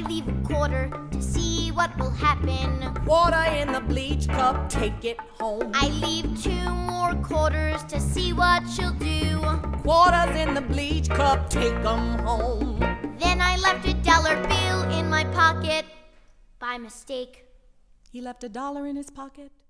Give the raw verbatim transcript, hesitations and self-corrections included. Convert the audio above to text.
leave a quarter to see what will happen. Quarter in the bleach cup, take it home. I leave two more quarters to see what she'll do. Quarters in the bleach cup, take 'em home. Then I left a dollar bill in my pocket by mistake. He left a dollar in his pocket?